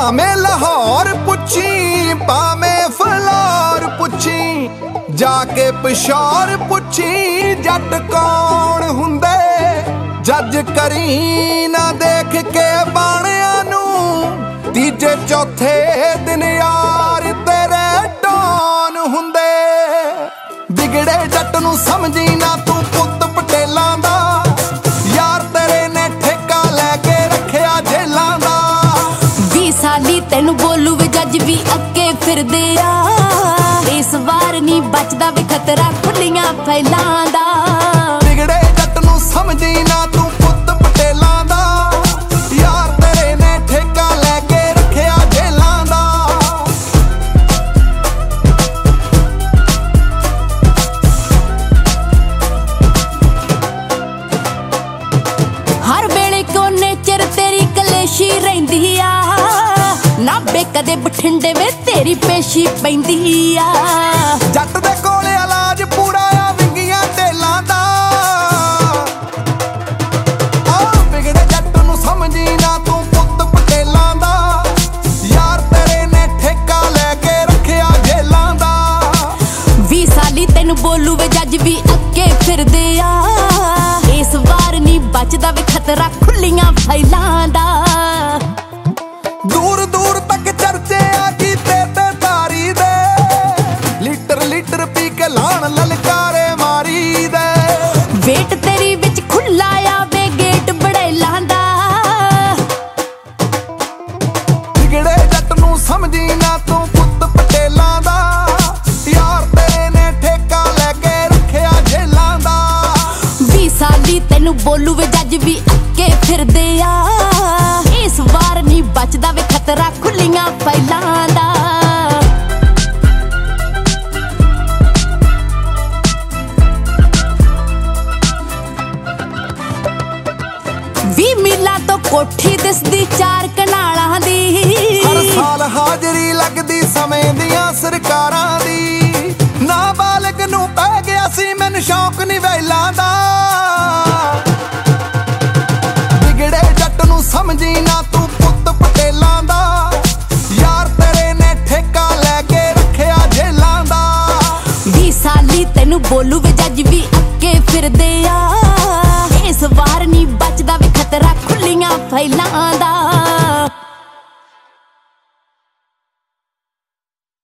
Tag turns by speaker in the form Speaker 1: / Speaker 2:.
Speaker 1: ਭਾਵੇਂ ਲਾਹੌਰ ਪੁੱਛੀ ਭਾਵੇਂ ਫਲੌਰ ਪੁੱਛੀ, ਜਾ ਕੇ ਪਿਸ਼ੌਰ ਪੁੱਛੀ ਜੱਟ ਕੌਣ ਹੁੰਦੇ। ਜੱਜ ਕਰੀ ਨਾ ਦੇਖ ਕੇ ਬਾਣਿਆਂ ਨੂੰ, ਤੀਜੇ ਚੌਥੇ ਦਿਨ ਯਾਰ ਤੇਰੇ ਡੌਨ ਹੁੰਦੇ। ਵਿਗੜੇ ਜੱਟ ਨੂੰ ਸਮਝੀ ਨਾ ਤੂੰ ਪੁੱਤ ਪਟੇਲਾਂ ਦਾ, ਯਾਰ ਤੇਰੇ ਨੇ ਠੇਕਾ ਲੈ ਕੇ ਰੱਖਿਆ ਜੇਲਾਂ ਦਾ।
Speaker 2: 20 ਸਾਲੀ ਤੈਨੂੰ ਬੋਲੂ ਵੇ ਜੱਜ ਵੀ ਅੱਗੇ ਫਿਰਦੇ ਆ, ਇਸ ਵਾਰ ਨੀ ਬਚਦਾ ਵੇ ਖਤਰਾ ਖੁੱਲੀਆਂ ਫੈਲਾਂ ਦਾ।
Speaker 1: ਵਿਗੜੇ ਜੱਟ ਨੂੰ ਸਮਝੀ ਨਾ ਤੂੰ ਪੁੱਤ ਪਟੇਲਾਂ ਦਾ, ਯਾਰ ਤੇਰੇ ਨੇ ਠੇਕਾ ਲੈ ਕੇ ਰੱਖਿਆ ਜੇਲਾਂ ਦਾ।
Speaker 2: ਹਰ ਵੇਲੇ ਕੋਨੇ ਚਿਰ ਤੇਰੀ ਕਲੇਸ਼ੀ ਰਹਿੰਦੀ ਆ, ਨਾਭੇ ਕਦੇ ਬਠਿੰਡੇ ਵੇ ਤੇਰੀ ਪੇਸ਼ੀ ਪੈਂਦੀ ਆ।
Speaker 1: ਜੱਟ ਦੇ ਕੋਲ ਇਲਾਜ ਪੂਰਾ ਆ ਵਿੰਗੀਆਂ ਢੇਲਾਂ ਦਾ, ਵਿਗੜੇ ਜੱਟ ਨੂੰ ਸਮਝੀ ਨਾ ਤੂੰ ਪੁੱਤ ਪਟੇਲਾਂ ਦਾ, ਯਾਰ ਤੇਰੇ ਨੇ ਠੇਕਾ ਲੈ ਕੇ ਰੱਖਿਆ ਜੇਲਾਂ ਦਾ।
Speaker 2: 20 ਸਾਲੀ ਤੈਨੂੰ ਬੋਲੂ ਵੇ ਜੱਜ ਵੀ ਅੱਗੇ ਫਿਰਦੇ ਆ, ਇਸ ਵਾਰ ਨੀ ਬਚਦਾ ਵੇ ਖਤਰਾ ਖੁੱਲੀਆਂ ਫੈਲਾਂ ਦਾ।
Speaker 1: ਦੂਰ ਦੂਰ ਤੱਕ ਚਰਚੇ ਆ ਕੀਤੇ ਤੇ ਤਾਰੀ ਦੇ, ਲੀਟਰ ਲੀਟਰ ਪੀ ਕੇ ਲਾਣ ਲਲਕਾਰੇ ਮਾਰੀ ਦੇ।
Speaker 2: ਵੇਟ ਤੇਰੀ ਵਿੱਚ ਖੁੱਲਾ ਆ ਵੇ ਗੇਟ ਬੜੇਲਾਂ ਦਾ,
Speaker 1: ਵਿਗੜੇ ਜੱਟ ਨੂੰ ਸਮਝੀ ਨਾ ਤੂੰ ਪੁੱਤ ਪਟੇਲਾਂ ਦਾ, ਯਾਰ ਤੇਰੇ ਨੇ ਠੇਕਾ ਲੈ ਕੇ ਰੱਖਿਆ ਜੇਲਾਂ ਦਾ।
Speaker 2: 20 ਸਾਲੀ ਤੈਨੂੰ ਬੋਲੂ ਵੇ ਜੱਜ ਵੀ ਅੱਗੇ ਫਿਰਦੇ ਆ, ਇਸ ਵਾਰ ਨੀ ਬਚਦਾ ਵੇ ਖਤਰਾ ਖੁੱਲੀਆਂ ਫੈਲਾਂ ਦਾ। ਵੀਹ ਮੀਲਾਂ ਤੋਂ ਕੋਠੀ ਦਿਸਦੀ 4 ਕਨਾਲਾਂ ਦੀ,
Speaker 1: ਹਰ ਸਾਲ ਹਾਜ਼ਰੀ ਲੱਗਦੀ ਸਮੇਂ ਦੀਆਂ ਸਰਕਾਰਾਂ ਦੀ। ਨਾਬਾਲਗ ਨੂੰ ਪੈ ਗਿਆ ਸੀ ਮੈਨੂੰ ਸ਼ੌਕ ਨੀ ਵੈਲਾਂ ਦਾ, ਵਿਗੜੇ ਜੱਟ ਨੂੰ ਸਮਝੀ ਨਾ ਤੂੰ ਪੁੱਤ ਪਟੇਲਾਂ ਦਾ, ਯਾਰ ਤੇਰੇ ਨੇ ਠੇਕਾ ਲੈ ਕੇ ਰੱਖਿਆ ਜੇਲਾਂ ਦਾ।
Speaker 2: 20 ਸਾਲੀ ਤੈਨੂੰ ਬੋਲੂ ਵੇ ਜੱਜ ਵੀ ਅੱਗੇ ਫਿਰਦੇ ਆ, ਇਸ ਵਾਰ ਨੀ ਬਚਦਾ ਵੇ ਖਤਰਾ ਖੁੱਲੀਆਂ ਫੈਲਾਂ ਦਾ।